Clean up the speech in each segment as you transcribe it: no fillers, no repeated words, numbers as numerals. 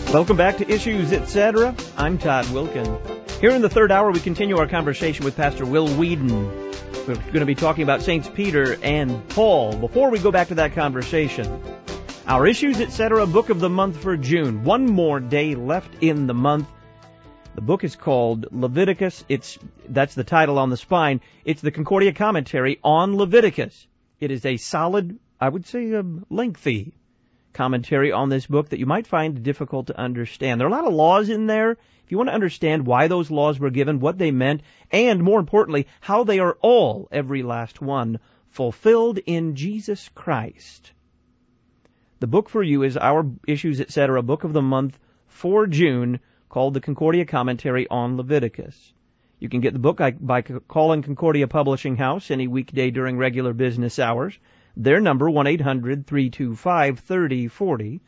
Welcome back to Issues, Etc. I'm Todd Wilkin. Here in the third hour, we continue our conversation with Pastor Will Weedon. We're going to be talking about Saints Peter and Paul. Before we go back to that conversation, our Issues, Etc. book of the month for June. One more day left in the month. The book is called Leviticus. That's the title on the spine. It's the Concordia commentary on Leviticus. It is a solid, I would say, lengthy commentary on this book that you might find difficult to understand. There are a lot of laws in there. If you want to understand why those laws were given, what they meant, and more importantly, how they are all, every last one, fulfilled in Jesus Christ. The book for you is our Issues, Etc. book of the month for June, called the Concordia Commentary on Leviticus. You can get the book by calling Concordia Publishing House any weekday during regular business hours. Their number, 1-800-325-3040,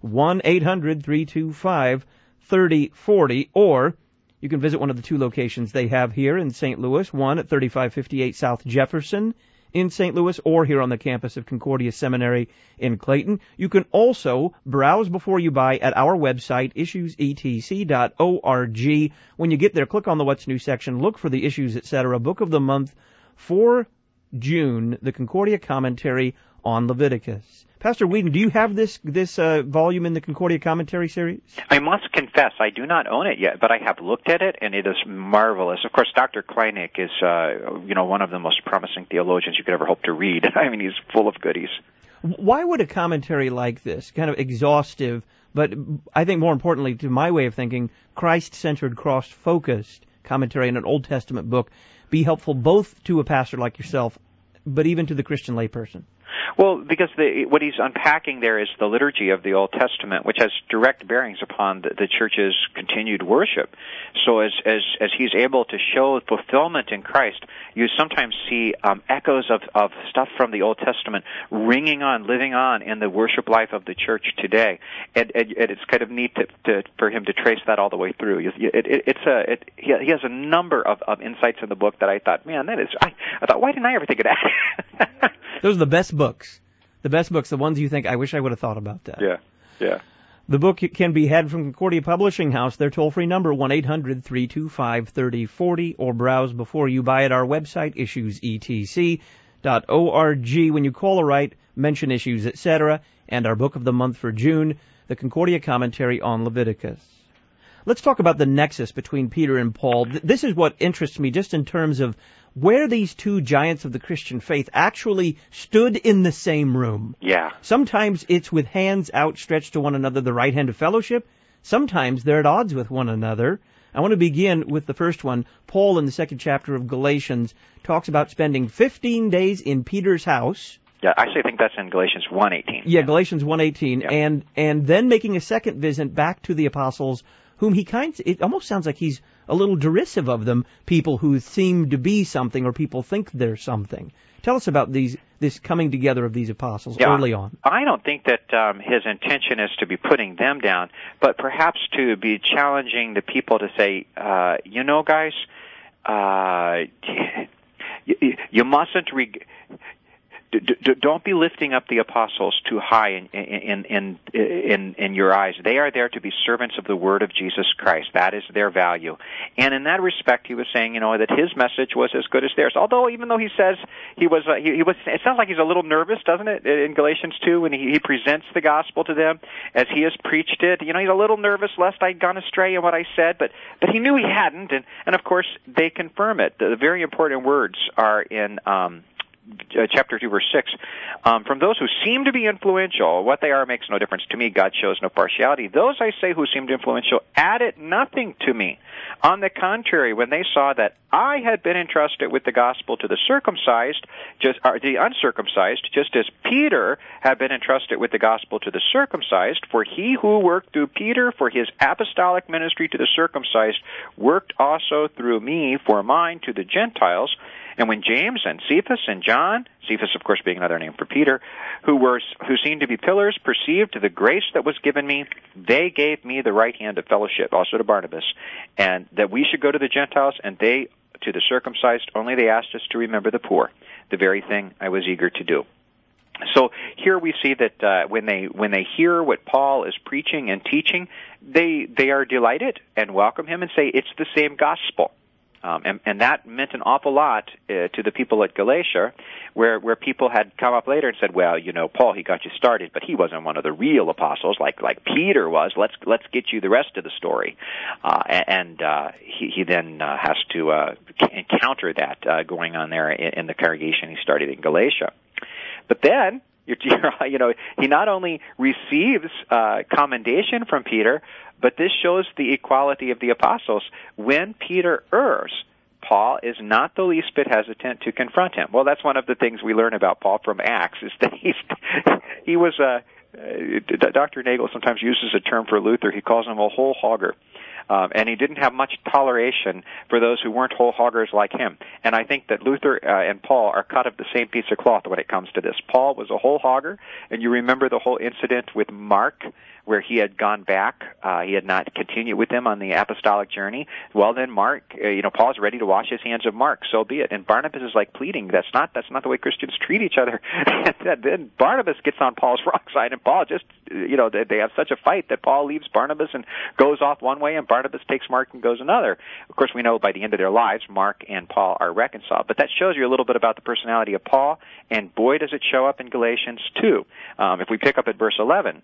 1-800-325-3040, or you can visit one of the two locations they have here in St. Louis, one at 3558 South Jefferson in St. Louis, or here on the campus of Concordia Seminary in Clayton. You can also browse before you buy at our website, issuesetc.org. When you get there, click on the What's New section, look for the Issues, Etc. book of the month for June, the Concordia commentary on Leviticus. Pastor Weedon, do you have this volume in the Concordia commentary series? I must confess, I do not own it yet, but I have looked at it, and it is marvelous. Of course, Dr. Kleinig is, one of the most promising theologians you could ever hope to read. I mean, he's full of goodies. Why would a commentary like this, kind of exhaustive, but I think more importantly, to my way of thinking, Christ-centered, cross-focused commentary in an Old Testament book, be helpful both to a pastor like yourself, but even to the Christian layperson? Well, because what he's unpacking there is the liturgy of the Old Testament, which has direct bearings upon the church's continued worship. So as he's able to show fulfillment in Christ, you sometimes see echoes of stuff from the Old Testament living on in the worship life of the church today. And it's kind of neat for him to trace that all the way through. He has a number of insights in the book that I thought, man, I thought, why didn't I ever think of that? Those are the best books. The best books, the ones you think, I wish I would have thought about that. Yeah. The book can be had from Concordia Publishing House. Their toll-free number, 1-800-325-3040, or browse before you buy at our website, issuesetc.org. When you call or write, mention Issues, Etc., and our book of the month for June, the Concordia Commentary on Leviticus. Let's talk about the nexus between Peter and Paul. This is what interests me just in terms of where these two giants of the Christian faith actually stood in the same room. Yeah. Sometimes it's with hands outstretched to one another, the right hand of fellowship. Sometimes they're at odds with one another. I want to begin with the first one. Paul, in the second chapter of Galatians, talks about spending 15 days in Peter's house. Yeah, actually I think that's in Galatians 1:18. Yeah, Galatians 1:18. Yeah. And then making a second visit back to the apostles, whom it almost sounds like he's a little derisive of them, people who seem to be something or people think they're something. Tell us about this coming together of these apostles early on. I don't think that his intention is to be putting them down, but perhaps to be challenging the people to say, guys, you mustn't... Don't be lifting up the apostles too high in your eyes. They are there to be servants of the word of Jesus Christ. That is their value. And in that respect, he was saying, that his message was as good as theirs. Although, even though he says he was, it sounds like he's a little nervous, doesn't it, in Galatians 2, when he presents the gospel to them as he has preached it. He's a little nervous lest I'd gone astray in what I said, but he knew he hadn't. And of course, they confirm it. The very important words are in chapter 2, verse 6, from those who seem to be influential, what they are makes no difference to me. God shows no partiality. Those, I say, who seemed influential added nothing to me. On the contrary, when they saw that I had been entrusted with the gospel to the the uncircumcised, just as Peter had been entrusted with the gospel to the circumcised, for he who worked through Peter for his apostolic ministry to the circumcised worked also through me for mine to the Gentiles. And when James and Cephas and John, Cephas of course being another name for Peter, who seemed to be pillars, perceived the grace that was given me, they gave me the right hand of fellowship, also to Barnabas, and that we should go to the Gentiles, and they to the circumcised. Only they asked us to remember the poor, the very thing I was eager to do. So here we see that when they hear what Paul is preaching and teaching, they are delighted and welcome him and say it's the same gospel. And that meant an awful lot to the people at Galatia, where people had come up later and said, well, Paul, he got you started, but he wasn't one of the real apostles like Peter was. Let's get you the rest of the story. He then has to encounter that going on there in the congregation he started in Galatia. But then, he not only receives commendation from Peter, but this shows the equality of the apostles. When Peter errs, Paul is not the least bit hesitant to confront him. Well, that's one of the things we learn about Paul from Acts, is that he was Dr. Nagel sometimes uses a term for Luther. He calls him a whole hogger. And he didn't have much toleration for those who weren't whole hoggers like him. And I think that Luther and Paul are cut of the same piece of cloth when it comes to this. Paul was a whole hogger, and you remember the whole incident with Mark, where he had gone back. He had not continued with him on the apostolic journey. Well, then Mark, Paul's ready to wash his hands of Mark, so be it. And Barnabas is like pleading, that's not the way Christians treat each other. And then Barnabas gets on Paul's wrong side, and Paul just, they have such a fight that Paul leaves Barnabas and goes off one way, and Barnabas takes Mark and goes another. Of course, we know by the end of their lives, Mark and Paul are reconciled. But that shows you a little bit about the personality of Paul, and boy, does it show up in Galatians 2. If we pick up at verse 11,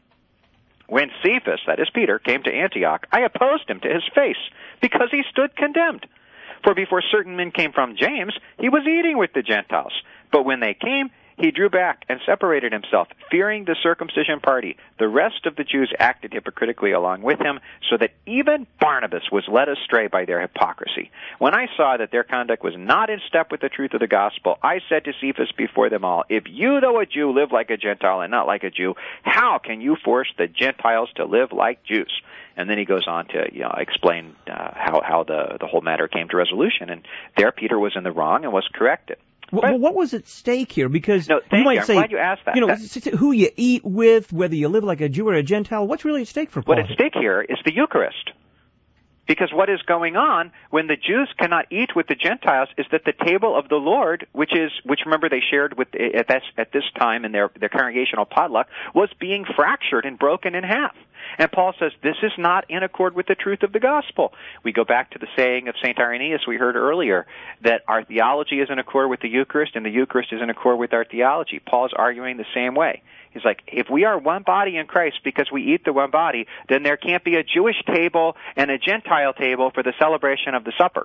when Cephas, that is Peter, came to Antioch, I opposed him to his face, because he stood condemned. For before certain men came from James, he was eating with the Gentiles. But when they came, he drew back and separated himself, fearing the circumcision party. The rest of the Jews acted hypocritically along with him, so that even Barnabas was led astray by their hypocrisy. When I saw that their conduct was not in step with the truth of the gospel, I said to Cephas before them all, if you, though a Jew, live like a Gentile and not like a Jew, how can you force the Gentiles to live like Jews? And then he goes on to explain how the whole matter came to resolution. And there Peter was in the wrong and was corrected. Well, what was at stake here? Because you might say, I'm glad you asked that. Who you eat with, whether you live like a Jew or a Gentile, what's really at stake for Paul? What at stake here is the Eucharist. Because what is going on when the Jews cannot eat with the Gentiles is that the table of the Lord, which remember they shared with at this time in their congregational potluck, was being fractured and broken in half. And Paul says this is not in accord with the truth of the gospel. We go back to the saying of St. Irenaeus we heard earlier, that our theology is in accord with the Eucharist and the Eucharist is in accord with our theology. Paul's arguing the same way. He's like, if we are one body in Christ because we eat the one body, then there can't be a Jewish table and a Gentile table for the celebration of the supper.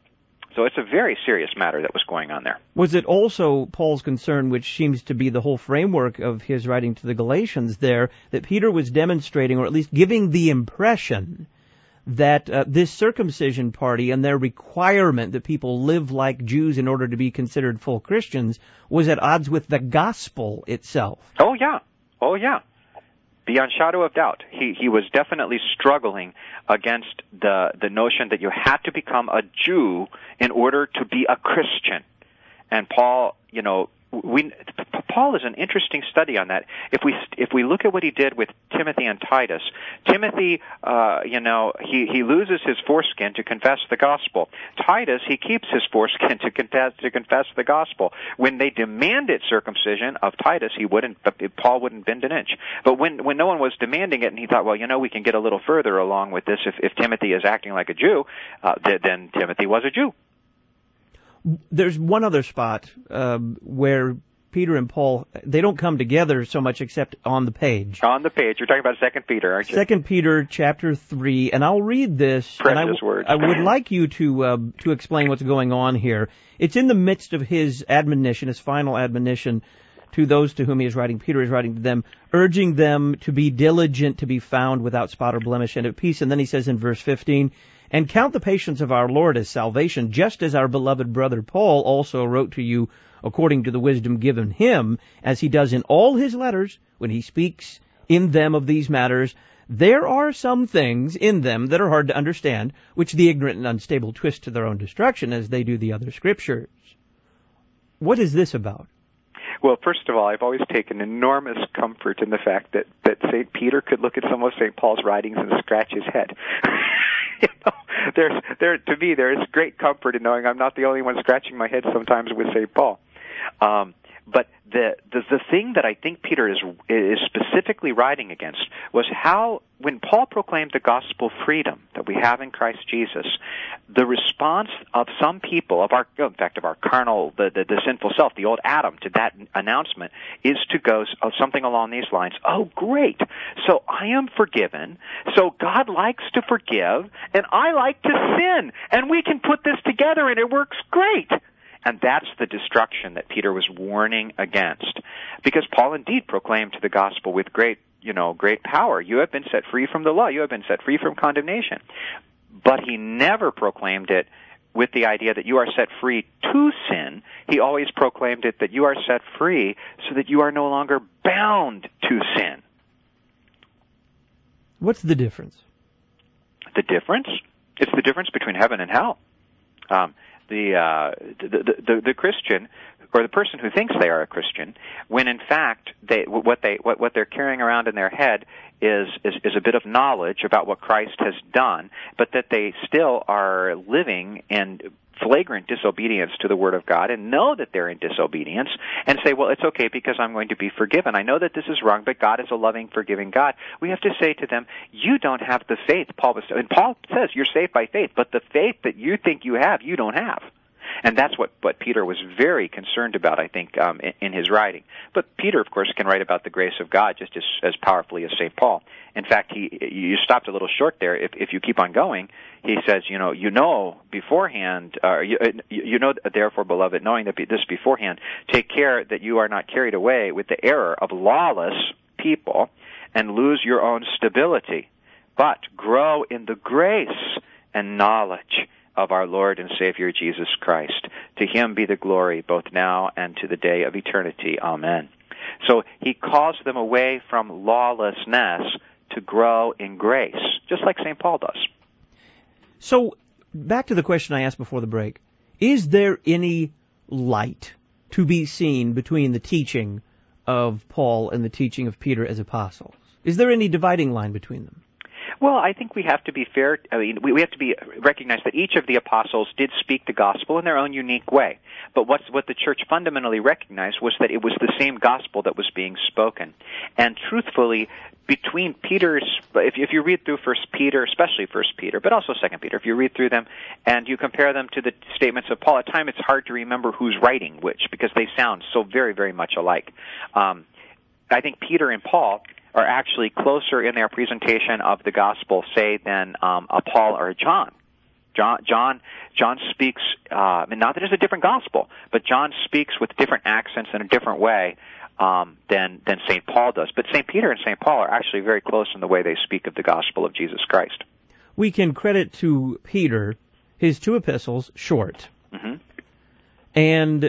So it's a very serious matter that was going on there. Was it also Paul's concern, which seems to be the whole framework of his writing to the Galatians there, that Peter was demonstrating, or at least giving the impression, that this circumcision party and their requirement that people live like Jews in order to be considered full Christians was at odds with the gospel itself? Oh, yeah. Beyond shadow of doubt. He was definitely struggling against the notion that you had to become a Jew in order to be a Christian. And Paul, Paul is an interesting study on that. If we look at what he did with Timothy and Titus, Timothy, he loses his foreskin to confess the gospel. Titus, he keeps his foreskin to confess the gospel. When they demanded circumcision of Titus, Paul wouldn't bend an inch. But when no one was demanding it, and he thought, well, we can get a little further along with this if Timothy is acting like a Jew, then Timothy was a Jew. There's one other spot where Peter and Paul, they don't come together so much except on the page. On the page. You're talking about 2 Peter, aren't you? 2 Peter chapter 3, and I'll read this. Precious words. I would like you to explain what's going on here. It's in the midst of his admonition, his final admonition to those to whom he is writing. Peter is writing to them, urging them to be diligent, to be found without spot or blemish and at peace. And then he says in verse 15, and count the patience of our Lord as salvation, just as our beloved brother Paul also wrote to you according to the wisdom given him, as he does in all his letters when he speaks in them of these matters. There are some things in them that are hard to understand, which the ignorant and unstable twist to their own destruction, as they do the other scriptures. What is this about? Well, first of all, I've always taken enormous comfort in the fact that St. Peter could look at some of St. Paul's writings and scratch his head. To me, there is great comfort in knowing I'm not the only one scratching my head sometimes with St. Paul. But the thing that I think Peter is specifically writing against was how, when Paul proclaimed the gospel freedom that we have in Christ Jesus, the response of some people, of our carnal, the sinful self, the old Adam, to that announcement is to go something along these lines: oh, great, so I am forgiven, so God likes to forgive, and I like to sin, and we can put this together and it works great. And that's the destruction that Peter was warning against. Because Paul indeed proclaimed the gospel with great power. You have been set free from the law. You have been set free from condemnation. But he never proclaimed it with the idea that you are set free to sin. He always proclaimed it that you are set free so that you are no longer bound to sin. What's the difference? The difference? It's the difference between heaven and hell. The Christian, or the person who thinks they are a Christian, when in fact what they're carrying around in their head is a bit of knowledge about what Christ has done, but that they still are living in flagrant disobedience to the Word of God and know that they're in disobedience and say, well, it's okay because I'm going to be forgiven. I know that this is wrong, but God is a loving, forgiving God. We have to say to them, you don't have the faith. And Paul says you're saved by faith, but the faith that you think you have, you don't have. And that's what Peter was very concerned about, I think, in his writing. But Peter, of course, can write about the grace of God just as powerfully as St. Paul. In fact, you stopped a little short there. If you keep on going, he says, you know beforehand, you know, therefore, beloved, knowing that this beforehand, take care that you are not carried away with the error of lawless people and lose your own stability, but grow in the grace and knowledge of our Lord and Savior Jesus Christ. To him be the glory both now and to the day of eternity. Amen. So he calls them away from lawlessness to grow in grace, just like St. Paul does. So back to the question I asked before the break. Is there any light to be seen between the teaching of Paul and the teaching of Peter as apostles? Is there any dividing line between them? Well, I think we have to be fair. I mean, we have to recognize that each of the apostles did speak the gospel in their own unique way. But what the church fundamentally recognized was that it was the same gospel that was being spoken. And truthfully, between Peter's, if you read through 1 Peter, especially 1 Peter, but also 2 Peter, if you read through them and you compare them to the statements of Paul, at times it's hard to remember who's writing which because they sound so very, very much alike. I think Peter and Paul are actually closer in their presentation of the gospel, say, than a Paul or a John. John speaks, not that it's a different gospel, but John speaks with different accents in a different way than St. Paul does. But St. Peter and St. Paul are actually very close in the way they speak of the gospel of Jesus Christ. We can credit to Peter his two epistles, short, and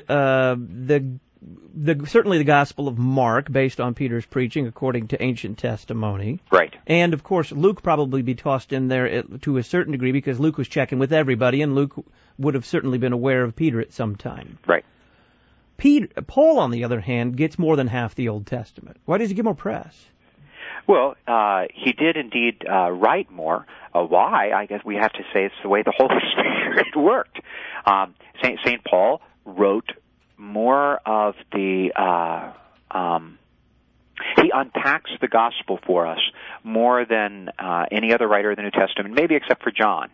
certainly the Gospel of Mark, based on Peter's preaching according to ancient testimony. Right. And, of course, Luke probably be tossed in there to a certain degree because Luke was checking with everybody, and Luke would have certainly been aware of Peter at some time. Right. Paul, on the other hand, gets more than half the Old Testament. Why does he get more press? Well, he did indeed write more. Why? I guess we have to say it's the way the Holy Spirit worked. St. Paul wrote more of the he unpacks the gospel for us more than any other writer of the New Testament, maybe except for John.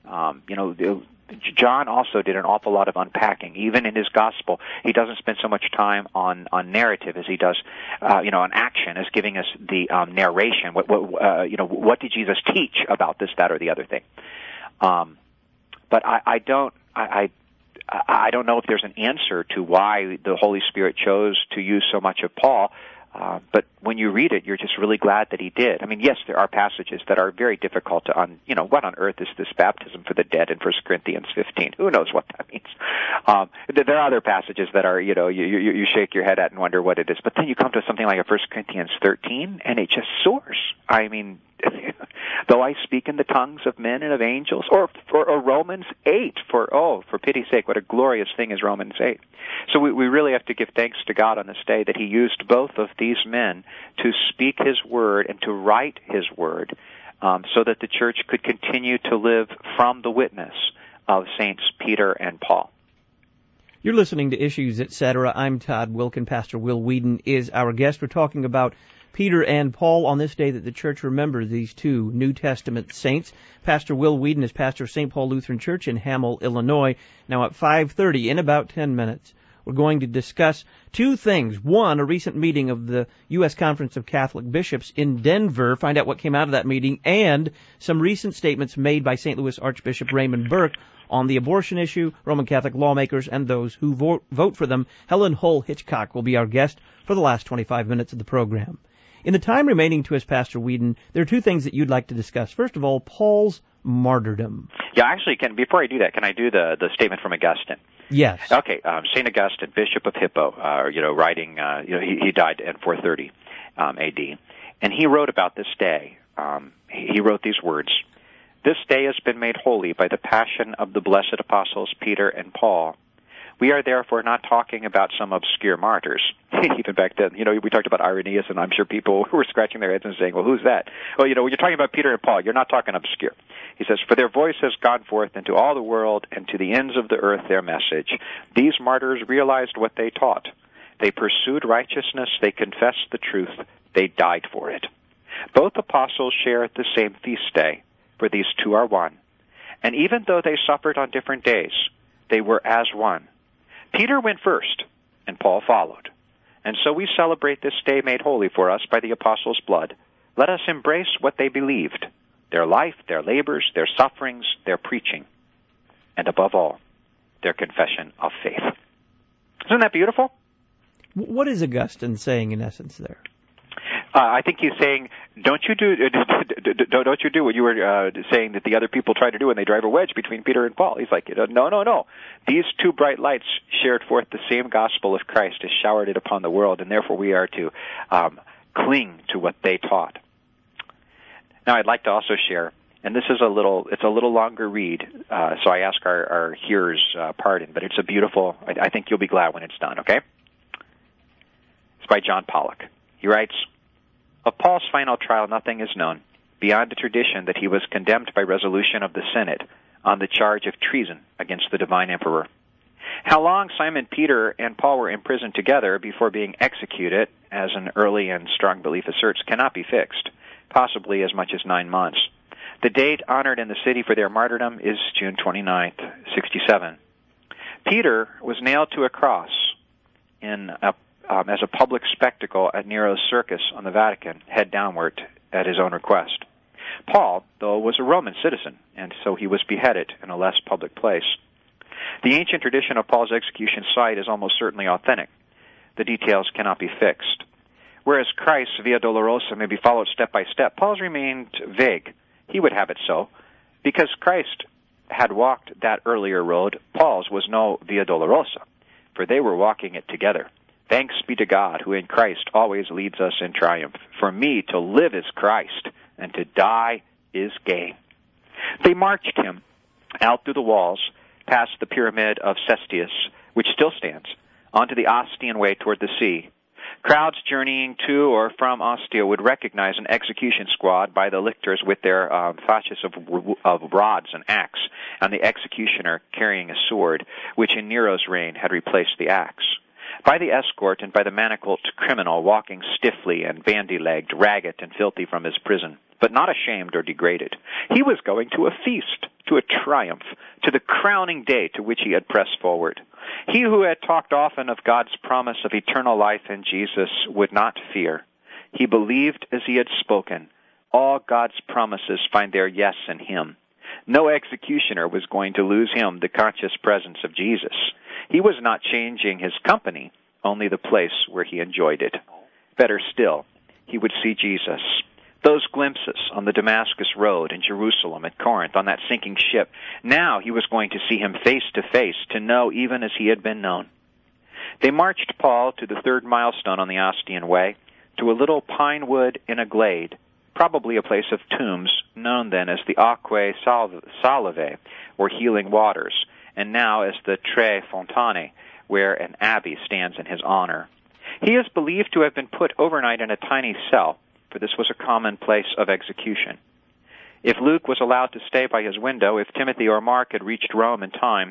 John also did an awful lot of unpacking. Even in his gospel, he doesn't spend so much time on narrative as he does, on action, as giving us the narration. What did Jesus teach about this, that, or the other thing? But I don't know if there's an answer to why the Holy Spirit chose to use so much of Paul. But when you read it, you're just really glad that he did. I mean, yes, there are passages that are very difficult to, what on earth is this baptism for the dead in 1 Corinthians 15? Who knows what that means? There are other passages that are, you shake your head at and wonder what it is. But then you come to something like a 1 Corinthians 13, and it just soars. I mean, though I speak in the tongues of men and of angels, or Romans 8, for pity's sake, what a glorious thing is Romans 8. So we really have to give thanks to God on this day that he used both of these men to speak his word and to write his word, so that the church could continue to live from the witness of Saints Peter and Paul. You're listening to Issues, Etc. I'm Todd Wilken. Pastor Will Weedon is our guest. We're talking about Peter and Paul on this day that the church remembers these two New Testament saints. Pastor Will Weedon is pastor of St. Paul Lutheran Church in Hamel, Illinois. Now at 5:30, in about 10 minutes, we're going to discuss two things. One, a recent meeting of the U.S. Conference of Catholic Bishops in Denver, find out what came out of that meeting, and some recent statements made by St. Louis Archbishop Raymond Burke on the abortion issue, Roman Catholic lawmakers, and those who vote for them. Helen Hull Hitchcock will be our guest for the last 25 minutes of the program. In the time remaining to us, Pastor Weedon, there are two things that you'd like to discuss. First of all, Paul's martyrdom. Yeah, actually, before I do that, can I do the statement from Augustine? Yes. Okay, St. Augustine, Bishop of Hippo, writing, he died in 430 A.D., and he wrote about this day. He wrote these words: "This day has been made holy by the passion of the blessed apostles Peter and Paul. We are therefore not talking about some obscure martyrs." Even back then, we talked about Irenaeus, and I'm sure people were scratching their heads and saying, well, who's that? Well, when you're talking about Peter and Paul, you're not talking obscure. He says, "For their voice has gone forth into all the world, and to the ends of the earth their message. These martyrs realized what they taught. They pursued righteousness, they confessed the truth, they died for it. Both apostles share the same feast day, for these two are one. And even though they suffered on different days, they were as one. Peter went first, and Paul followed. And so we celebrate this day made holy for us by the apostles' blood. Let us embrace what they believed, their life, their labors, their sufferings, their preaching, and above all, their confession of faith." Isn't that beautiful? What is Augustine saying in essence there? I think he's saying, don't you do what you were saying that the other people try to do when they drive a wedge between Peter and Paul. He's like, no. These two bright lights shared forth the same gospel of Christ, has showered it upon the world, and therefore we are to cling to what they taught. Now, I'd like to also share, and this is it's a little longer read, so I ask our hearers pardon, but it's a beautiful. I think you'll be glad when it's done. Okay? It's by John Pollock. He writes, "Of Paul's final trial nothing is known, beyond the tradition that he was condemned by resolution of the Senate on the charge of treason against the divine emperor. How long Simon Peter and Paul were imprisoned together before being executed, as an early and strong belief asserts, cannot be fixed, possibly as much as 9 months. The date honored in the city for their martyrdom is June 29th, 67. Peter was nailed to a cross as a public spectacle at Nero's circus on the Vatican, head downward at his own request. Paul, though, was a Roman citizen, and so he was beheaded in a less public place. The ancient tradition of Paul's execution site is almost certainly authentic. The details cannot be fixed. Whereas Christ's Via Dolorosa may be followed step by step, Paul's remained vague. He would have it so. Because Christ had walked that earlier road, Paul's was no Via Dolorosa, for they were walking it together. Thanks be to God, who in Christ always leads us in triumph. For me, to live is Christ, and to die is gain." They marched him out through the walls, past the pyramid of Cestius, which still stands, onto the Ostian way toward the sea. Crowds journeying to or from Ostia would recognize an execution squad by the lictors with their fasces of rods and axe, and the executioner carrying a sword, which in Nero's reign had replaced the axe. By the escort and by the manacled criminal walking stiffly and bandy-legged, ragged and filthy from his prison, but not ashamed or degraded. He was going to a feast, to a triumph, to the crowning day to which he had pressed forward. He who had talked often of God's promise of eternal life in Jesus would not fear. He believed as he had spoken. All God's promises find their yes in him. No executioner was going to lose him the conscious presence of Jesus. He was not changing his company, only the place where he enjoyed it. Better still, he would see Jesus. Those glimpses on the Damascus road, in Jerusalem, at Corinth, on that sinking ship, now he was going to see him face to face, to know even as he had been known. They marched Paul to the third milestone on the Ostian Way, to a little pine wood in a glade, probably a place of tombs, known then as the Aquae Salvae, or healing waters, and now as the Tre Fontane, where an abbey stands in his honor. He is believed to have been put overnight in a tiny cell, for this was a common place of execution. If Luke was allowed to stay by his window, if Timothy or Mark had reached Rome in time,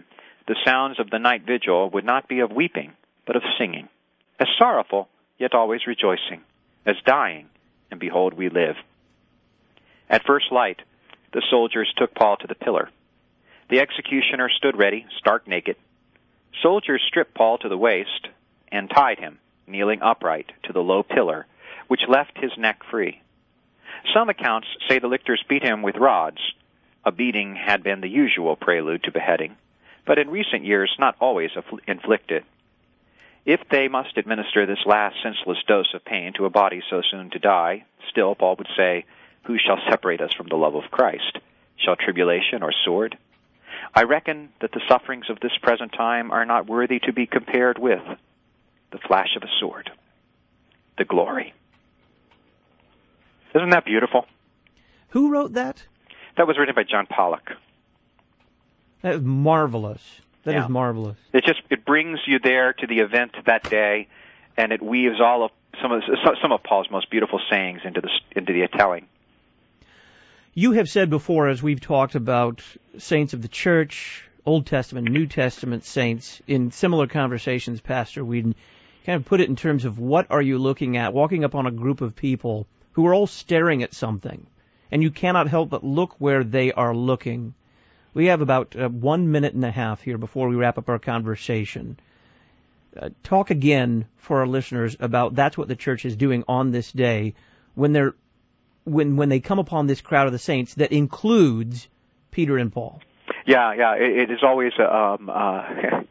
the sounds of the night vigil would not be of weeping, but of singing, as sorrowful, yet always rejoicing, as dying, and behold, we live. At first light, the soldiers took Paul to the pillar. The executioner stood ready, stark naked. Soldiers stripped Paul to the waist and tied him, kneeling upright, to the low pillar, which left his neck free. Some accounts say the lictors beat him with rods. A beating had been the usual prelude to beheading, but in recent years not always inflicted. If they must administer this last senseless dose of pain to a body so soon to die, still, Paul would say, "Who shall separate us from the love of Christ? Shall tribulation or sword? I reckon that the sufferings of this present time are not worthy to be compared with the flash of a sword, the glory." Isn't that beautiful? Who wrote that? That was written by John Pollock. That is marvelous. That Yeah. is marvelous. It brings you there to the event that day, and it weaves all of some of Paul's most beautiful sayings into the telling. You have said before, as we've talked about saints of the church, Old Testament, New Testament saints, in similar conversations, Pastor Whedon, kind of put it in terms of what are you looking at, walking up on a group of people who are all staring at something, and you cannot help but look where they are looking. We have about 1 minute and a half here before we wrap up our conversation. Talk again for our listeners about that's what the church is doing on this day when they come upon this crowd of the saints that includes Peter and Paul. Yeah, it is always the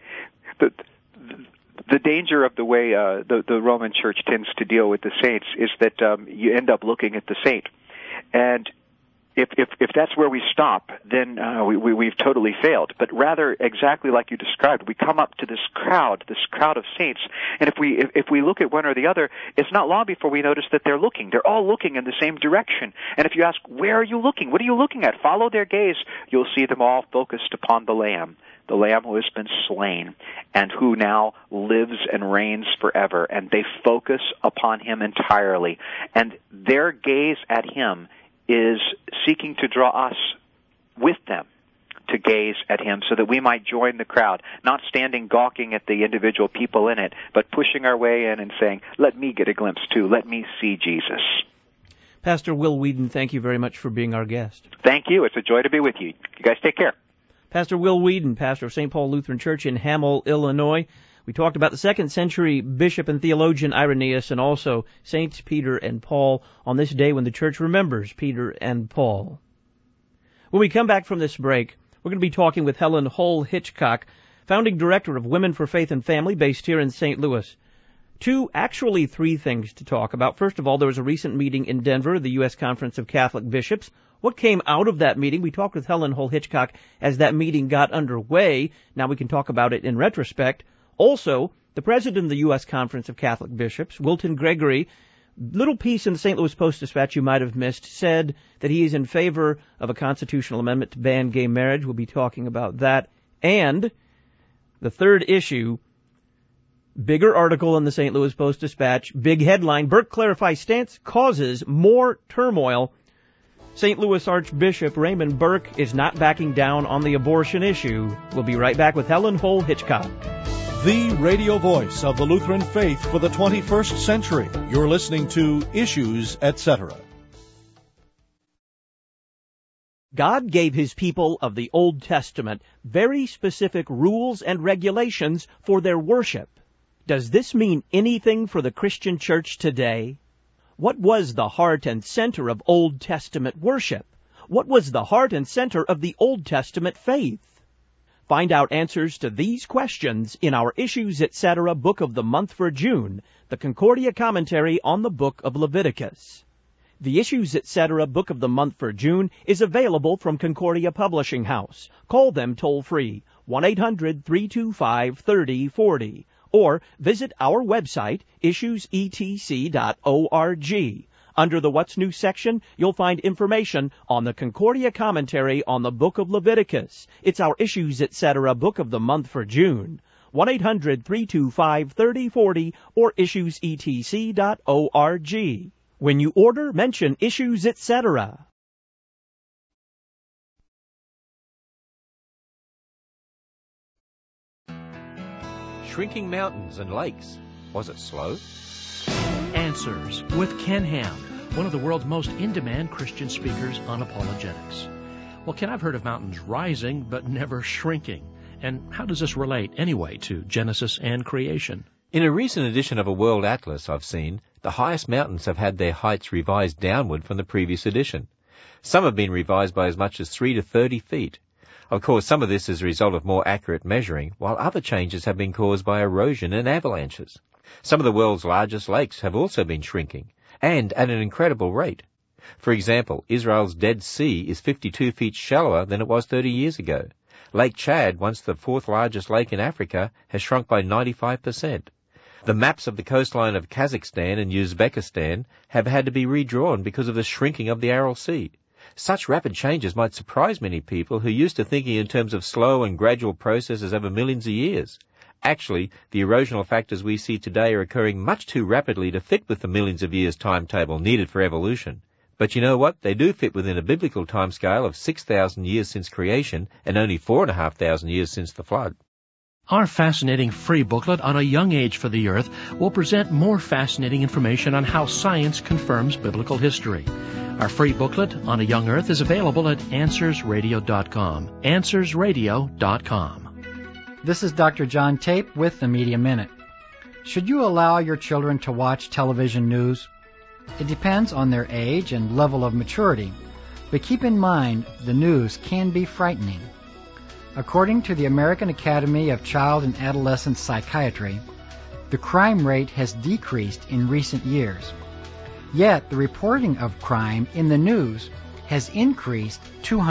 danger of the way the Roman Church tends to deal with the saints is that you end up looking at the saint, and if that's where we stop, then we've totally failed. But rather, exactly like you described, we come up to this crowd of saints, and if we look at one or the other, it's not long before we notice that they're looking. They're all looking in the same direction. And if you ask, where are you looking? What are you looking at? Follow their gaze. You'll see them all focused upon the Lamb who has been slain, and who now lives and reigns forever. And they focus upon him entirely. And their gaze at him is seeking to draw us with them to gaze at him so that we might join the crowd, not standing gawking at the individual people in it, but pushing our way in and saying, let me get a glimpse too. Let me see Jesus. Pastor Will Whedon, thank you very much for being our guest. Thank you. It's a joy to be with you. You guys take care. Pastor Will Whedon, pastor of St. Paul Lutheran Church in Hamel, Illinois. We talked about the 2nd century bishop and theologian Irenaeus and also Saints Peter and Paul on this day when the church remembers Peter and Paul. When we come back from this break, we're going to be talking with Helen Hull Hitchcock, founding director of Women for Faith and Family based here in St. Louis. Actually three things to talk about. First of all, there was a recent meeting in Denver, the U.S. Conference of Catholic Bishops. What came out of that meeting? We talked with Helen Hull Hitchcock as that meeting got underway. Now we can talk about it in retrospect. Also, the president of the U.S. Conference of Catholic Bishops, Wilton Gregory, little piece in the St. Louis Post-Dispatch you might have missed, said that he is in favor of a constitutional amendment to ban gay marriage. We'll be talking about that. And the third issue, bigger article in the St. Louis Post-Dispatch, big headline, Burke clarifies stance causes more turmoil. St. Louis Archbishop Raymond Burke is not backing down on the abortion issue. We'll be right back with Helen Hull Hitchcock. The radio voice of the Lutheran faith for the 21st century. You're listening to Issues, Etc. God gave his people of the Old Testament very specific rules and regulations for their worship. Does this mean anything for the Christian church today? What was the heart and center of Old Testament worship? What was the heart and center of the Old Testament faith? Find out answers to these questions in our Issues, Etc. Book of the Month for June, the Concordia Commentary on the Book of Leviticus. The Issues, Etc. Book of the Month for June is available from Concordia Publishing House. Call them toll-free, 1-800-325-3040. Or visit our website, issuesetc.org. Under the What's New section, you'll find information on the Concordia Commentary on the Book of Leviticus. It's our Issues, Etc. Book of the Month for June. 1-800-325-3040 or issuesetc.org. When you order, mention Issues, Etc. shrinking mountains and lakes. Was it slow? Answers with Ken Ham, one of the world's most in-demand Christian speakers on apologetics. Well, Ken, I've heard of mountains rising but never shrinking. And how does this relate, anyway, to Genesis and creation? In a recent edition of a World Atlas I've seen, the highest mountains have had their heights revised downward from the previous edition. Some have been revised by as much as 3 to 30 feet. Of course, some of this is a result of more accurate measuring, while other changes have been caused by erosion and avalanches. Some of the world's largest lakes have also been shrinking, and at an incredible rate. For example, Israel's Dead Sea is 52 feet shallower than it was 30 years ago. Lake Chad, once the fourth largest lake in Africa, has shrunk by 95%. The maps of the coastline of Kazakhstan and Uzbekistan have had to be redrawn because of the shrinking of the Aral Sea. Such rapid changes might surprise many people who used to thinking in terms of slow and gradual processes over millions of years. Actually, the erosional factors we see today are occurring much too rapidly to fit with the millions of years timetable needed for evolution. But you know what? They do fit within a biblical timescale of 6,000 years since creation and only 4,500 years since the flood. Our fascinating free booklet on a young age for the earth will present more fascinating information on how science confirms biblical history. Our free booklet on a young earth is available at AnswersRadio.com. AnswersRadio.com. This is Dr. John Tape with the Media Minute. Should you allow your children to watch television news? It depends on their age and level of maturity, but keep in mind the news can be frightening. According to the American Academy of Child and Adolescent Psychiatry, the crime rate has decreased in recent years. Yet the reporting of crime in the news has increased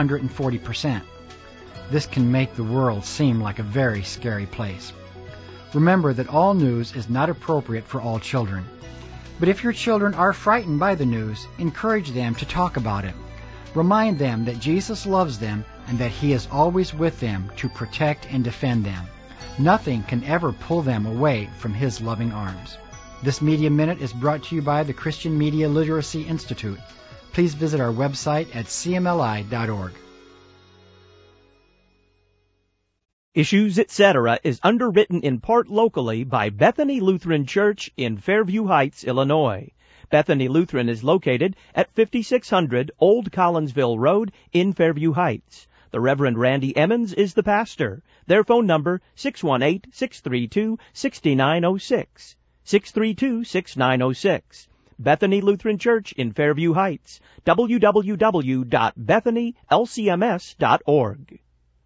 240%. This can make the world seem like a very scary place. Remember that all news is not appropriate for all children. But if your children are frightened by the news, encourage them to talk about it. Remind them that Jesus loves them and that He is always with them to protect and defend them. Nothing can ever pull them away from His loving arms. This Media Minute is brought to you by the Christian Media Literacy Institute. Please visit our website at cmli.org. Issues, Etc. is underwritten in part locally by Bethany Lutheran Church in Fairview Heights, Illinois. Bethany Lutheran is located at 5600 Old Collinsville Road in Fairview Heights. The Reverend Randy Emmons is the pastor. Their phone number, 618-632-6906. 632-6906. Bethany Lutheran Church in Fairview Heights. www.bethanylcms.org.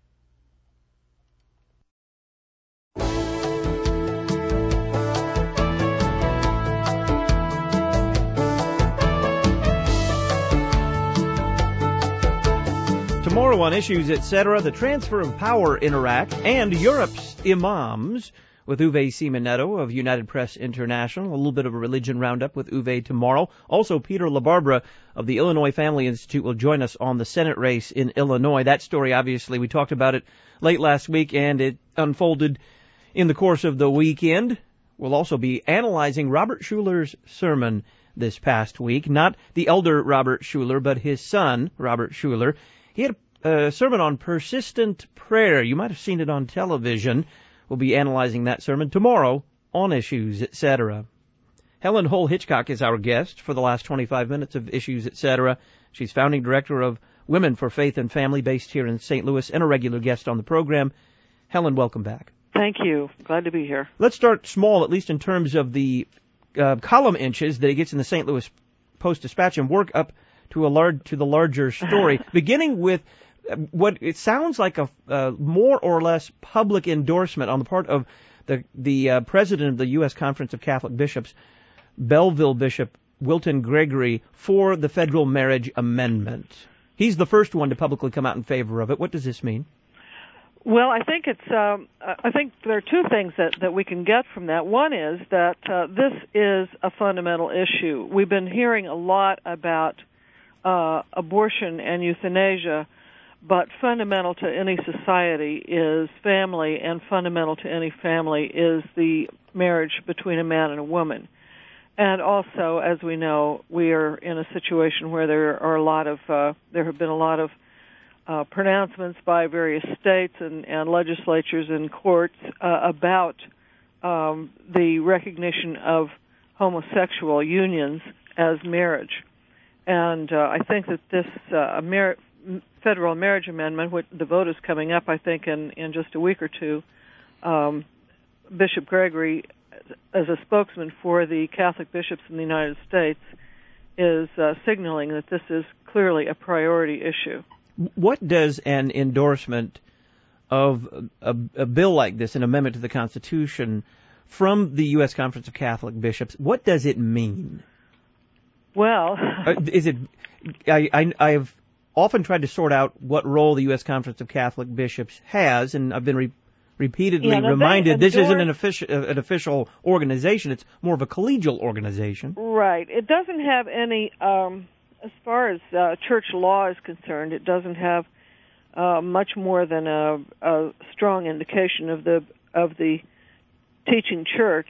Tomorrow on Issues, Etc., the transfer of power in Iraq and Europe's imams with Uwe Simonetto of United Press International. A little bit of a religion roundup with Uwe tomorrow. Also, Peter LaBarbera of the Illinois Family Institute will join us on the Senate race in Illinois. That story, obviously, we talked about it late last week, and it unfolded in the course of the weekend. We'll also be analyzing Robert Schuller's sermon this past week. Not the elder Robert Schuller, but his son, Robert Schuller. He had a sermon on persistent prayer. You might have seen it on television. We'll be analyzing that sermon tomorrow on Issues, Etc. Helen Hull Hitchcock is our guest for the last 25 minutes of Issues, Etc. She's founding director of Women for Faith and Family based here in St. Louis and a regular guest on the program. Helen, welcome back. Thank you. Glad to be here. Let's start small, at least in terms of the column inches that he gets in the St. Louis Post-Dispatch and work up to the larger story, beginning with what it sounds like a more or less public endorsement on the part of the president of the U.S. Conference of Catholic Bishops, Belleville Bishop Wilton Gregory, for the federal marriage amendment. He's the first one to publicly come out in favor of it. What does this mean? Well, I think I think there are two things that we can get from that. One is that this is a fundamental issue. We've been hearing a lot about abortion and euthanasia, but fundamental to any society is family, and fundamental to any family is the marriage between a man and a woman. And also, as we know, we are in a situation where there have been a lot of pronouncements by various states and legislatures and courts about the recognition of homosexual unions as marriage. And I think that this federal marriage amendment, which the vote is coming up, I think, in just a week or two, Bishop Gregory, as a spokesman for the Catholic bishops in the United States, is signaling that this is clearly a priority issue. What does an endorsement of a bill like this, an amendment to the Constitution, from the U.S. Conference of Catholic Bishops, what does it mean? Well, I've often tried to sort out what role the U.S. Conference of Catholic Bishops has, and I've been repeatedly reminded this isn't an official organization. It's more of a collegial organization. Right. It doesn't have any, as far as church law is concerned, it doesn't have much more than a strong indication of the teaching church.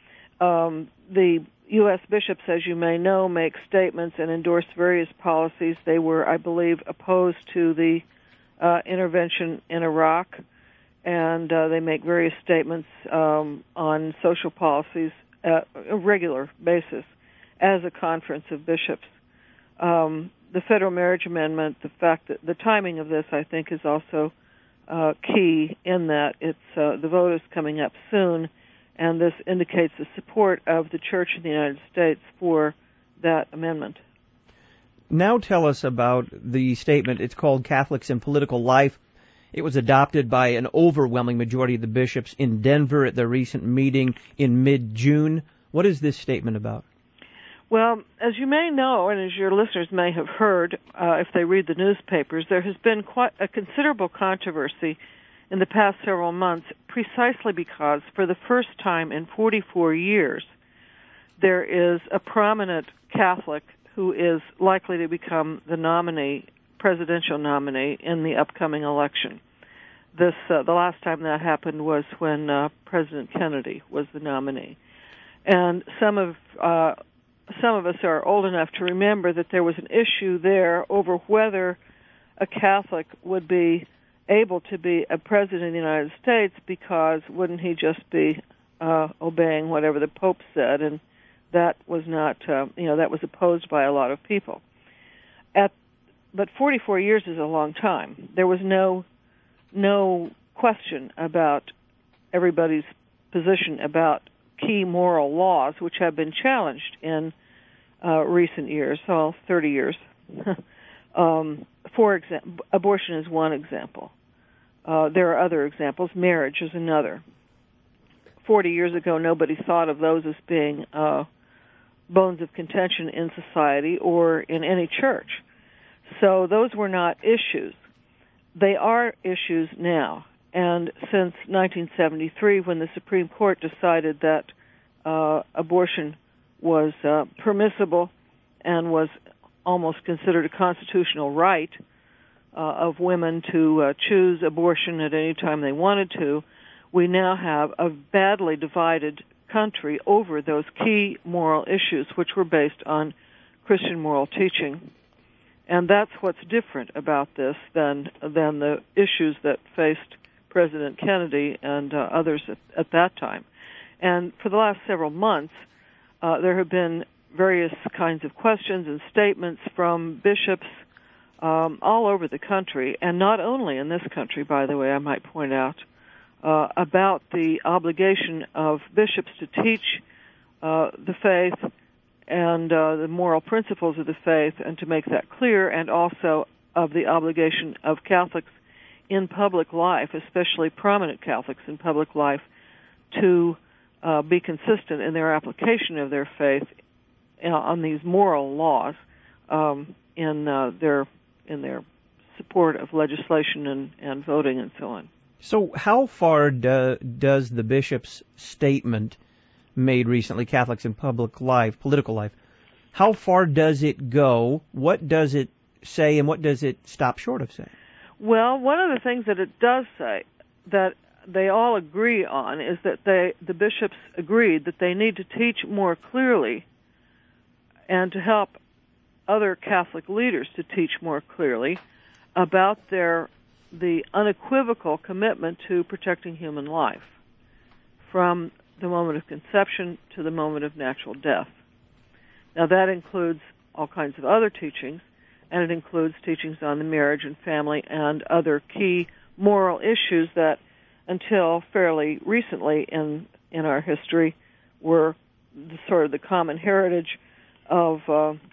The U.S. bishops, as you may know, make statements and endorse various policies. They were, I believe, opposed to the intervention in Iraq, and they make various statements on social policies at a regular basis as a conference of bishops. The federal marriage amendment, the fact that the timing of this, I think, is also key in that it's the vote is coming up soon, and this indicates the support of the Church in the United States for that amendment. Now tell us about the statement. It's called Catholics in Political Life. It was adopted by an overwhelming majority of the bishops in Denver at their recent meeting in mid-June. What is this statement about? Well, as you may know, and as your listeners may have heard, if they read the newspapers, there has been quite a considerable controversy in the past several months, precisely because for the first time in 44 years, there is a prominent Catholic who is likely to become the nominee, presidential nominee, in the upcoming election. The last time that happened was when President Kennedy was the nominee. And some of us are old enough to remember that there was an issue there over whether a Catholic would be able to be a president of the United States, because wouldn't he just be obeying whatever the Pope said, and that was not, that was opposed by a lot of people. But 44 years is a long time. There was no question about everybody's position about key moral laws, which have been challenged in recent years, 30 years. For example, abortion is one example. There are other examples. Marriage is another. 40 years ago, nobody thought of those as being bones of contention in society or in any church. So those were not issues. They are issues now. And since 1973, when the Supreme Court decided that abortion was permissible and was almost considered a constitutional right of women to choose abortion at any time they wanted to, we now have a badly divided country over those key moral issues, which were based on Christian moral teaching. And that's what's different about this than the issues that faced President Kennedy and others at that time. And for the last several months, there have been various kinds of questions and statements from bishops all over the country, and not only in this country, by the way, I might point out, about the obligation of bishops to teach the faith and the moral principles of the faith, and to make that clear, and also of the obligation of Catholics in public life, especially prominent Catholics in public life, to be consistent in their application of their faith on these moral laws in their support of legislation and voting and so on. So how far does the bishop's statement made recently, Catholics in Public Life, Political Life, how far does it go? What does it say, and what does it stop short of saying? Well, one of the things that it does say that they all agree on is that the bishops agreed that they need to teach more clearly and to help other Catholic leaders to teach more clearly about the unequivocal commitment to protecting human life from the moment of conception to the moment of natural death. Now that includes all kinds of other teachings, and it includes teachings on the marriage and family and other key moral issues that until fairly recently in our history were sort of the common heritage of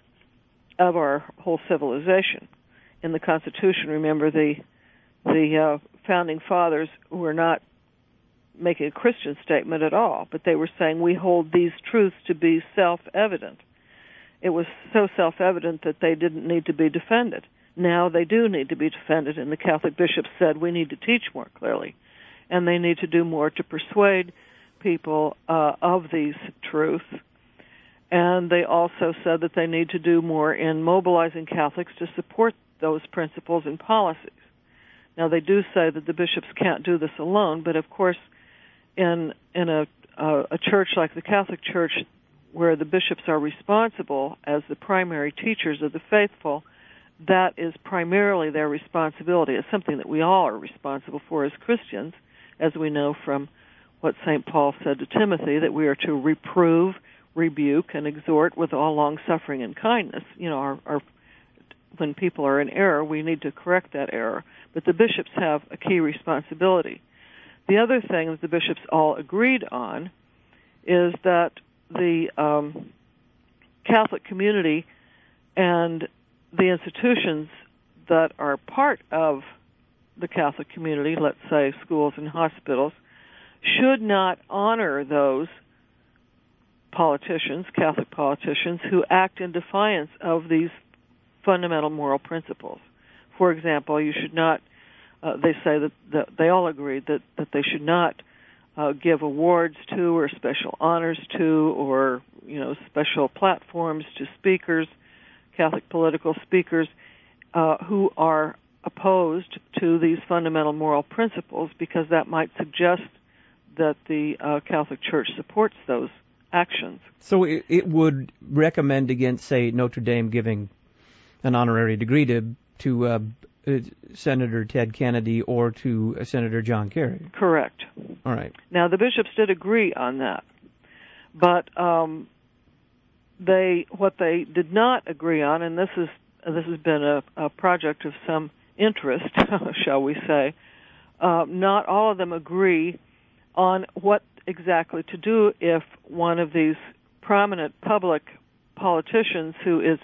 our whole civilization. In the Constitution, remember, the founding fathers were not making a Christian statement at all, but they were saying we hold these truths to be self-evident. It was so self-evident that they didn't need to be defended. Now they do need to be defended, and the Catholic bishops said we need to teach more clearly, and they need to do more to persuade people of these truths. And they also said that they need to do more in mobilizing Catholics to support those principles and policies. Now, they do say that the bishops can't do this alone, but of course, in a church like the Catholic Church, where the bishops are responsible as the primary teachers of the faithful, that is primarily their responsibility. It's something that we all are responsible for as Christians, as we know from what St. Paul said to Timothy, that we are to reprove, rebuke, and exhort with all long-suffering and kindness. You know, when people are in error, we need to correct that error. But the bishops have a key responsibility. The other thing that the bishops all agreed on is that the Catholic community and the institutions that are part of the Catholic community, let's say schools and hospitals, should not honor those politicians, Catholic politicians, who act in defiance of these fundamental moral principles. For example, you should not, they say that they all agreed that they should not give awards to or special honors to or, you know, special platforms to speakers, Catholic political speakers, who are opposed to these fundamental moral principles, because that might suggest that the Catholic Church supports those actions. So it would recommend against, say, Notre Dame giving an honorary degree to Senator Ted Kennedy or to Senator John Kerry. Correct. All right. Now, the bishops did agree on that, but what they did not agree on, and this has been a project of some interest, shall we say, not all of them agree on what exactly to do if one of these prominent public politicians who is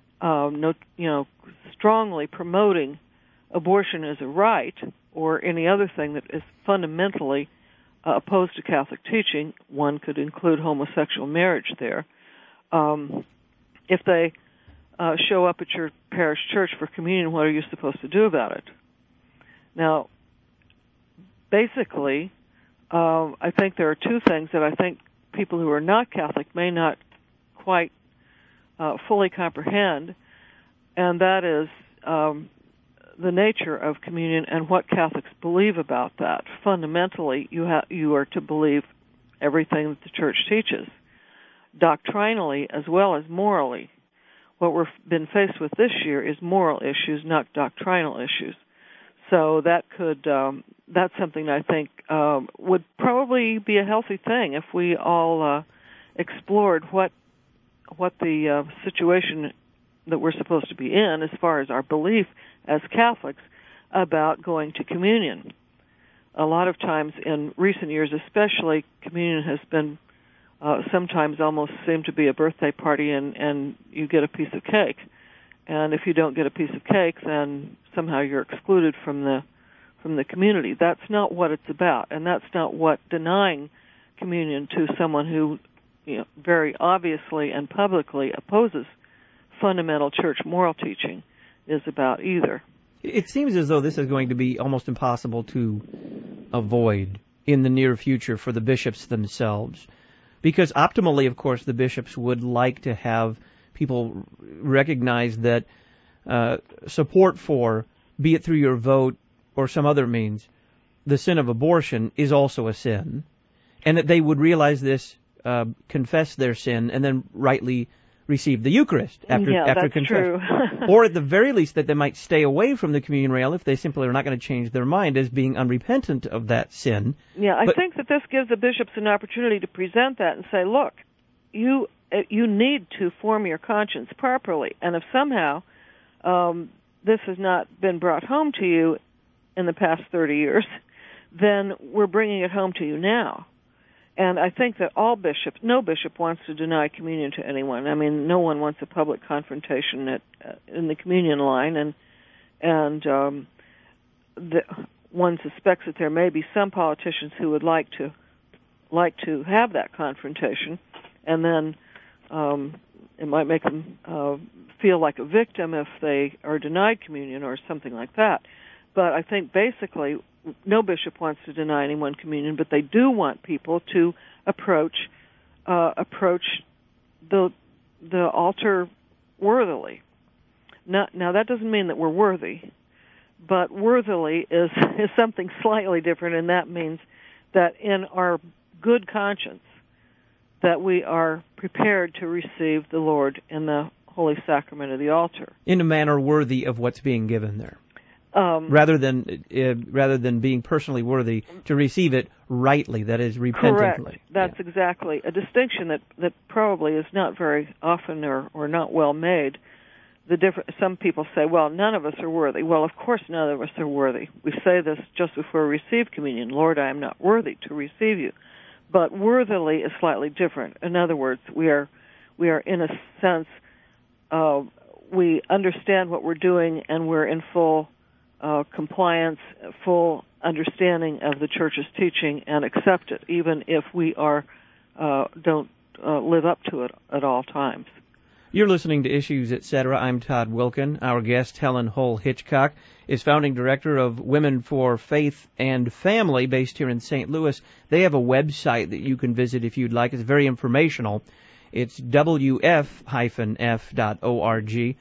strongly promoting abortion as a right or any other thing that is fundamentally opposed to Catholic teaching, one could include homosexual marriage there, if they show up at your parish church for communion, what are you supposed to do about it? Now, basically, I think there are two things that I think people who are not Catholic may not quite fully comprehend, and that is the nature of communion and what Catholics believe about that. Fundamentally, you are to believe everything that the Church teaches, doctrinally as well as morally. What we've been faced with this year is moral issues, not doctrinal issues. So that's something I think would probably be a healthy thing if we all explored what the situation that we're supposed to be in as far as our belief as Catholics about going to communion. A lot of times in recent years especially, communion has been sometimes almost seemed to be a birthday party and you get a piece of cake. And if you don't get a piece of cake, then somehow you're excluded from the community. That's not what it's about, and that's not what denying communion to someone who, you know, very obviously and publicly opposes fundamental church moral teaching is about either. It seems as though this is going to be almost impossible to avoid in the near future for the bishops themselves, because optimally, of course, the bishops would like to have people recognize that support for, be it through your vote or some other means, the sin of abortion is also a sin, and that they would realize this, confess their sin, and then rightly receive the Eucharist after that's confession. True. Or at the very least that they might stay away from the communion rail if they simply are not going to change their mind as being unrepentant of that sin. Yeah, I think that this gives the bishops an opportunity to present that and say, look, you need to form your conscience properly, and if somehow this has not been brought home to you in the past 30 years, then we're bringing it home to you now. And I think that no bishop wants to deny communion to anyone. I mean, no one wants a public confrontation in the communion line, and one suspects that there may be some politicians who would like to have that confrontation, and then it might make them feel like a victim if they are denied communion or something like that. But I think basically no bishop wants to deny anyone communion, but they do want people to approach the altar worthily. Now that doesn't mean that we're worthy, but worthily is something slightly different, and that means that in our good conscience that we are prepared to receive the Lord in the Holy Sacrament of the altar. In a manner worthy of what's being given there. Rather than being personally worthy to receive it rightly, that is, repentantly. Correct. That's exactly a distinction that probably is not very often or not well made. Some people say, well, none of us are worthy. Well, of course none of us are worthy. We say this just before we receive communion. Lord, I am not worthy to receive you. But worthily is slightly different. In other words, we are in a sense, we understand what we're doing, and we're in full compliance, full understanding of the Church's teaching, and accept it, even if we don't live up to it at all times. You're listening to Issues, Etc. I'm Todd Wilkin. Our guest, Helen Hull Hitchcock, is founding director of Women for Faith and Family, based here in St. Louis. They have a website that you can visit if you'd like. It's very informational. It's wf-f.org,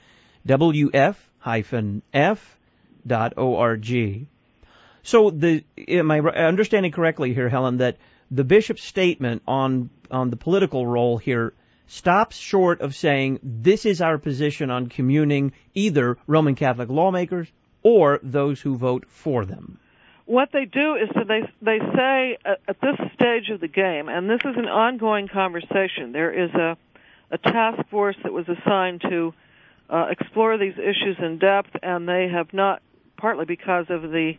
wf-f.org. So, am I understanding correctly here, Helen, that the bishop's statement on the political role here stops short of saying this is our position on communing either Roman Catholic lawmakers or those who vote for them? What they do is that they say at this stage of the game, and this is an ongoing conversation, there is a task force that was assigned to explore these issues in depth, and they have not, partly because of the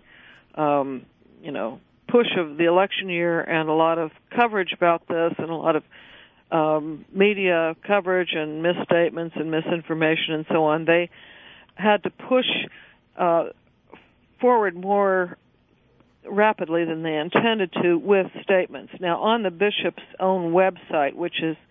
push of the election year and a lot of coverage about this and a lot of media coverage and misstatements and misinformation and so on, they had to push forward more rapidly than they intended to with statements. Now, on the bishop's own website, which is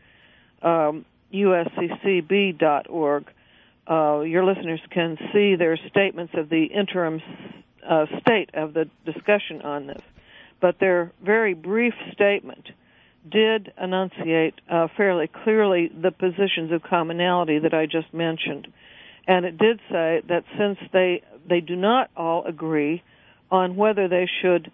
usccb.org, your listeners can see their statements of the interim state of the discussion on this. But their very brief statement did enunciate fairly clearly the positions of commonality that I just mentioned. And it did say that since they do not all agree on whether they should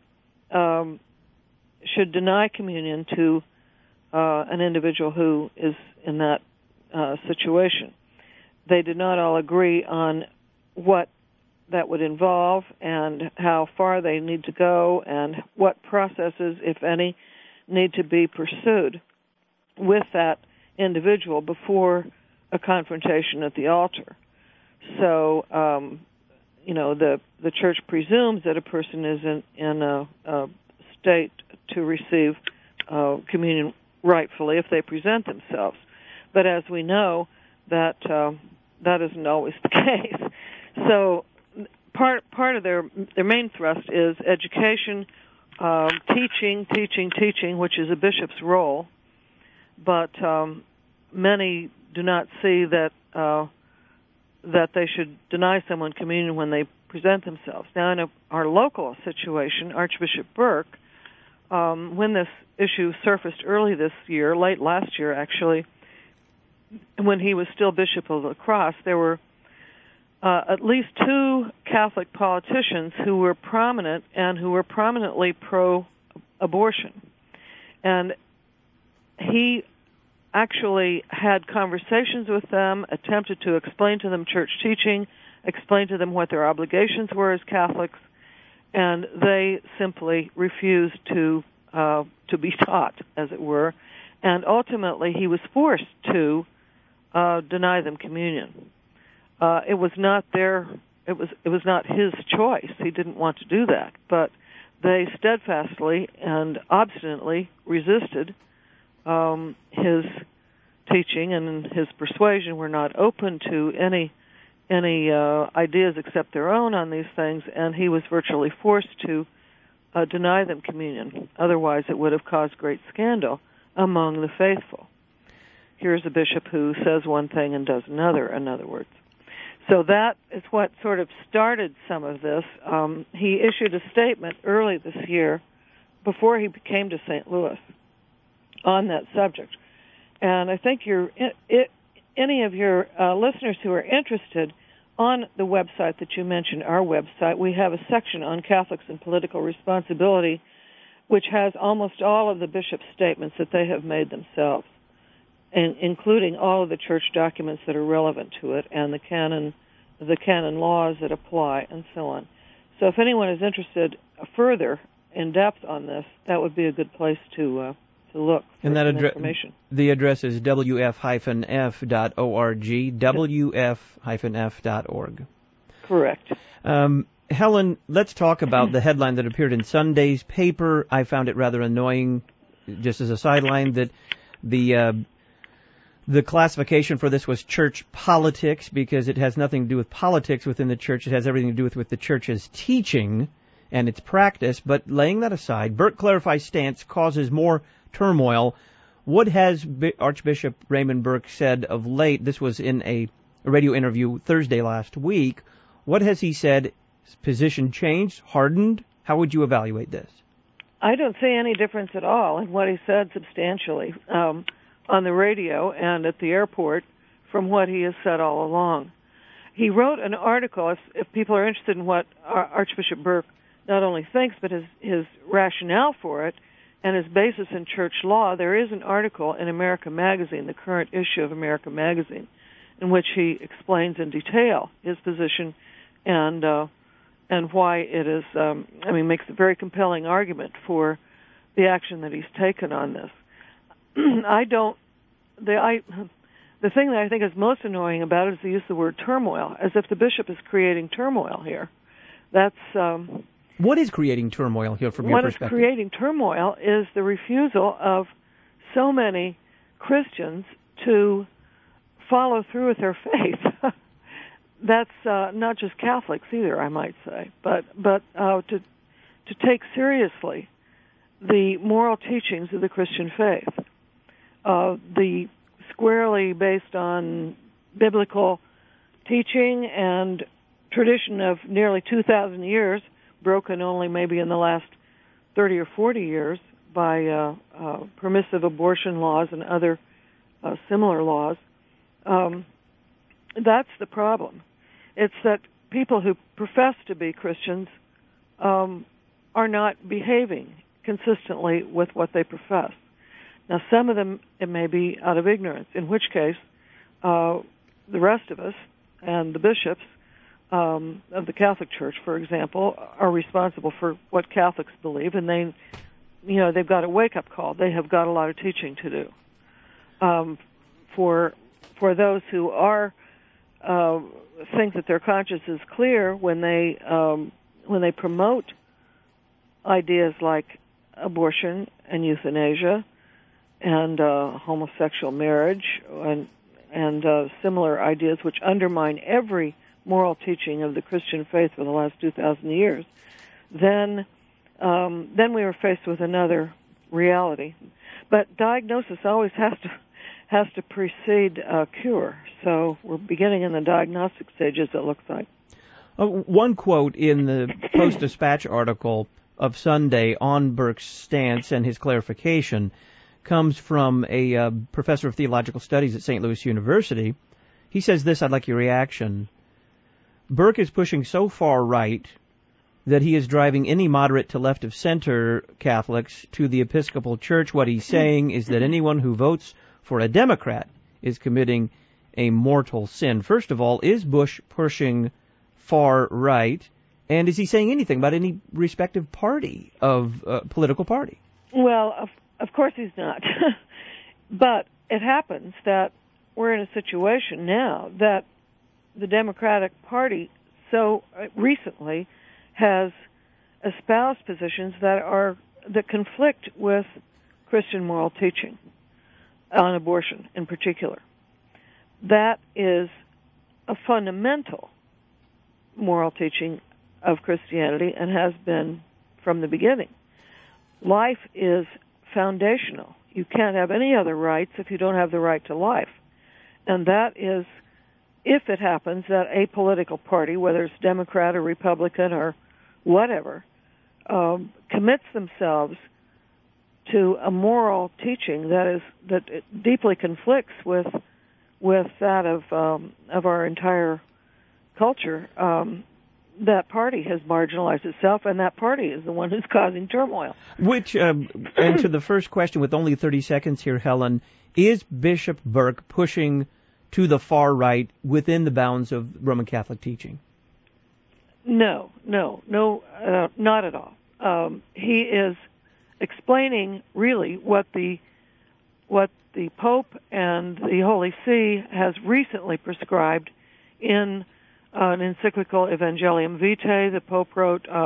deny communion to an individual who is in that situation, they did not all agree on what that would involve and how far they need to go and what processes, if any, need to be pursued with that individual before a confrontation at the altar. So, the Church presumes that a person is in a state to receive communion rightfully if they present themselves. But as we know, that isn't always the case. So, part of their main thrust is education, teaching, which is a bishop's role, but many do not see that they should deny someone communion when they present themselves. Now, in our local situation, Archbishop Burke, when this issue surfaced early this year, late last year actually, when he was still Bishop of La Crosse, there were at least two Catholic politicians who were prominent and who were prominently pro-abortion. And he actually had conversations with them, attempted to explain to them church teaching, explain to them what their obligations were as Catholics, and they simply refused to be taught, as it were. And ultimately, he was forced to deny them communion. It was not his choice. He didn't want to do that, but they steadfastly and obstinately resisted his teaching, and his persuasion were not open to any ideas except their own on these things, and he was virtually forced to deny them communion. Otherwise, it would have caused great scandal among the faithful. Here's a bishop who says one thing and does another, in other words. So that is what sort of started some of this. He issued a statement early this year, before he came to St. Louis, on that subject. And I think any of your listeners who are interested, on the website that you mentioned, our website, we have a section on Catholics and political responsibility, which has almost all of the bishop's statements that they have made themselves, and including all of the church documents that are relevant to it, and the canon laws that apply, and so on. So if anyone is interested further in depth on this, that would be a good place to look for some information. The address is wf-f.org, wf-f.org. Correct. Helen, let's talk about the headline that appeared in Sunday's paper. I found it rather annoying, just as a sideline, that the classification for this was church politics, because it has nothing to do with politics within the church. It has everything to do with the church's teaching and its practice. But laying that aside, Burke clarifies stance causes more turmoil. What has Archbishop Raymond Burke said of late? This was in a radio interview Thursday last week. What has he said? His position changed, hardened? How would you evaluate this? I don't see any difference at all in what he said substantially on the radio and at the airport from what he has said all along. He wrote an article, if people are interested in what Archbishop Burke not only thinks, but his rationale for it and his basis in church law. There is an article in America Magazine, the current issue of America Magazine, in which he explains in detail his position and why it is, makes a very compelling argument for the action that he's taken on this. The thing that I think is most annoying about it is the use of the word turmoil, as if the bishop is creating turmoil here. That's what is creating turmoil here from your perspective? What is creating turmoil is the refusal of so many Christians to follow through with their faith. That's not just Catholics either, I might say, but to take seriously the moral teachings of the Christian faith, the squarely based on biblical teaching and tradition of nearly 2,000 years, broken only maybe in the last 30 or 40 years by permissive abortion laws and other similar laws. That's the problem. It's that people who profess to be Christians are not behaving consistently with what they profess. Now, some of them, it may be out of ignorance, in which case the rest of us and the bishops of the Catholic Church, for example, are responsible for what Catholics believe, and they've got a wake-up call. They have got a lot of teaching to do. For those who are think that their conscience is clear when they promote ideas like abortion and euthanasia and homosexual marriage and similar ideas which undermine every moral teaching of the Christian faith for the last 2,000 years, then we are faced with another reality. But diagnosis always has to precede cure. So we're beginning in the diagnostic stages, it looks like. One quote in the Post-Dispatch article of Sunday on Burke's stance and his clarification comes from a professor of theological studies at St. Louis University. He says this, I'd like your reaction. Burke is pushing so far right that he is driving any moderate to left-of-center Catholics to the Episcopal Church. What he's saying is that anyone who votes for a Democrat is committing a mortal sin. First of all, is Bush pushing far right? And is he saying anything about any respective party of political party? Well, of course he's not. But it happens that we're in a situation now that the Democratic Party so recently has espoused positions that conflict with Christian moral teaching on abortion in particular. That is a fundamental moral teaching of Christianity and has been from the beginning. Life is foundational. You can't have any other rights if you don't have the right to life. And that is, if it happens that a political party, whether it's Democrat or Republican or whatever, commits themselves to a moral teaching that deeply conflicts with that of our entire culture, that party has marginalized itself, and that party is the one who's causing turmoil. Which, and to the first question, with only 30 seconds here, Helen, is Bishop Burke pushing to the far right within the bounds of Roman Catholic teaching? No, not at all. He is explaining really what the Pope and the Holy See has recently prescribed in an encyclical Evangelium Vitae the Pope wrote in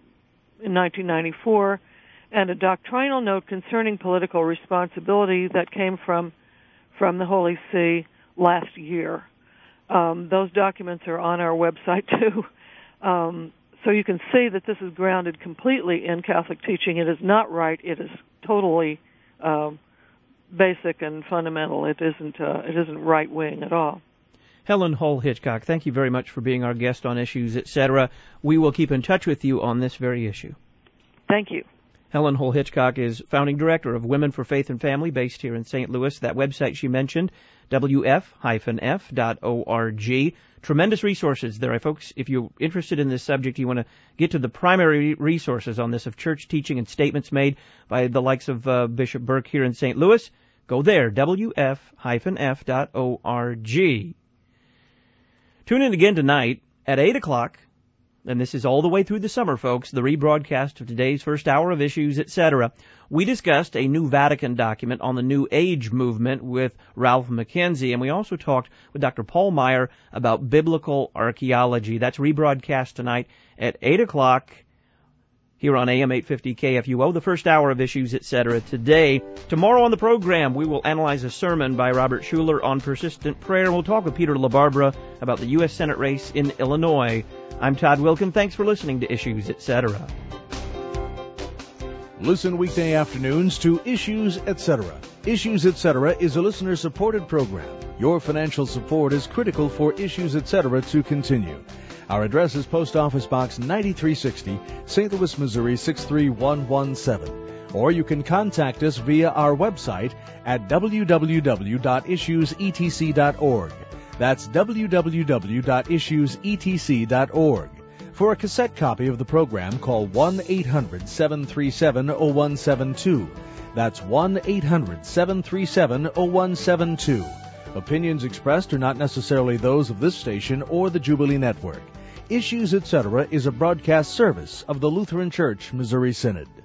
1994, and a doctrinal note concerning political responsibility that came from the Holy See last year. Those documents are on our website too. So you can see that this is grounded completely in Catholic teaching. It is not right. It is totally basic and fundamental. It isn't right wing at all. Helen Hull Hitchcock, thank you very much for being our guest on Issues, etc. We will keep in touch with you on this very issue. Thank you. Helen Hull Hitchcock is founding director of Women for Faith and Family, based here in St. Louis. That website she mentioned, wf-f.org. Tremendous resources there, folks. If you're interested in this subject, you want to get to the primary resources on this of church teaching and statements made by the likes of Bishop Burke here in St. Louis, go there, wf-f.org. Tune in again tonight at 8 o'clock, and this is all the way through the summer, folks, the rebroadcast of today's first hour of Issues, etc. We discussed a new Vatican document on the New Age movement with Ralph McKenzie, and we also talked with Dr. Paul Meyer about biblical archaeology. That's rebroadcast tonight at 8 o'clock here on AM 850 KFUO, the first hour of Issues, etc. today. Tomorrow on the program, we will analyze a sermon by Robert Schuller on persistent prayer. We'll talk with Peter LaBarbera about the U.S. Senate race in Illinois. I'm Todd Wilkin. Thanks for listening to Issues, etc. Listen weekday afternoons to Issues, etc. Issues, etc. is a listener-supported program. Your financial support is critical for Issues, etc. to continue. Our address is Post Office Box 9360, St. Louis, Missouri 63117. Or you can contact us via our website at www.issuesetc.org. That's www.issuesetc.org. For a cassette copy of the program, call 1-800-737-0172. That's 1-800-737-0172. Opinions expressed are not necessarily those of this station or the Jubilee Network. Issues, etc. is a broadcast service of the Lutheran Church Missouri Synod.